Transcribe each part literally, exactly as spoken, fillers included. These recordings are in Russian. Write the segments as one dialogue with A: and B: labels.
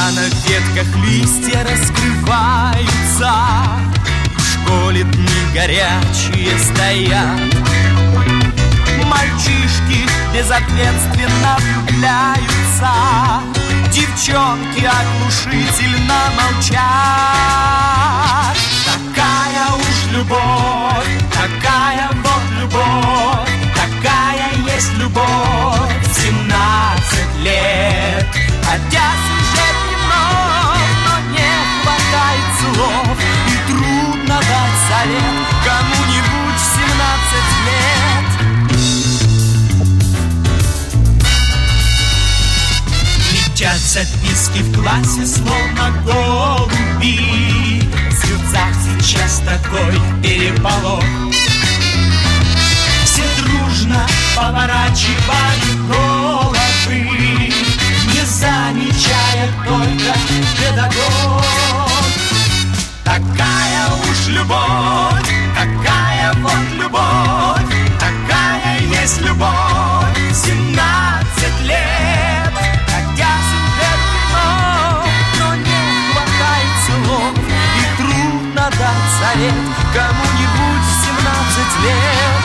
A: когда на ветках листья раскрываются, в школе дни горячие стоят. Мальчишки безответственно влюбляются, девчонки оглушительно молчат. Такая уж любовь, такая вот любовь, такая есть любовь в семнадцать лет. Хотя сюжет немного, но не хватает слов, и трудно дать совет кому-нибудь в семнадцать лет. Летят записки в классе, словно голуби. В сердцах сейчас такой переполох. Все дружно поворачивают головы, не замечая только педагог. Такая уж любовь, такая вот любовь, такая есть любовь в семнадцать лет. Хотя сюжет кино, но не хватает слов, и трудно дать совет кому-нибудь в семнадцать лет.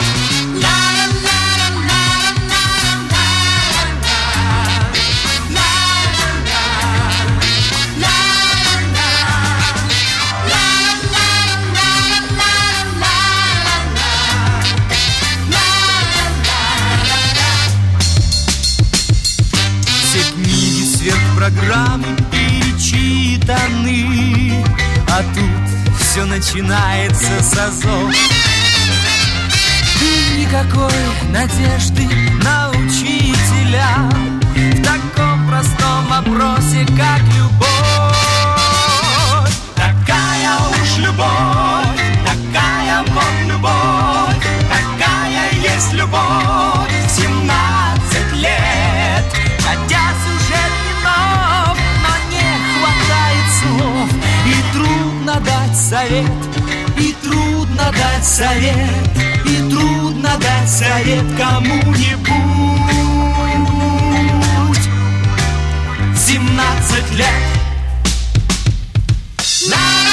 A: Программы перечитаны, а тут все начинается с азов. И никакой надежды на учителя в таком простом вопросе, как любовь. Такая уж любовь, такая вот любовь, такая есть любовь в семнадцать лет. Хотя сюжет нов, но не хватает слов, и трудно дать совет, и трудно дать совет, и трудно дать совет кому-нибудь в семнадцать лет.